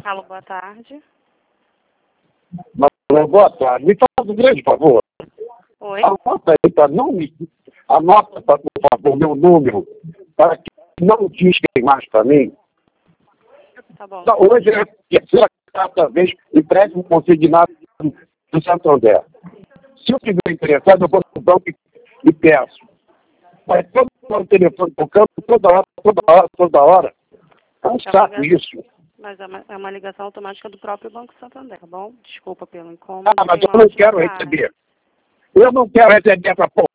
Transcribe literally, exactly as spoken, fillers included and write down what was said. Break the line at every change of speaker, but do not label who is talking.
Alô, boa tarde.
Alô, boa tarde. Me faz um grande favor.
Oi?
Anota aí para não me... Anota, por favor, meu número, para que não disquem mais para mim.
Tá bom.
Então, hoje é a terceira, quarta vez e preste um consignado do Santander. Se eu estiver interessado, eu vou no banco e, e peço. Mas todo o telefone tocando, toda hora, toda hora, toda hora. É um
É
saco
uma,
isso.
mas é uma, é uma ligação automática do próprio Banco Santander, tá bom? Desculpa pelo incômodo.
Ah, mas
Tenha
eu
uma
não
ótima
quero
tarde.
receber. Eu não quero receber essa porra.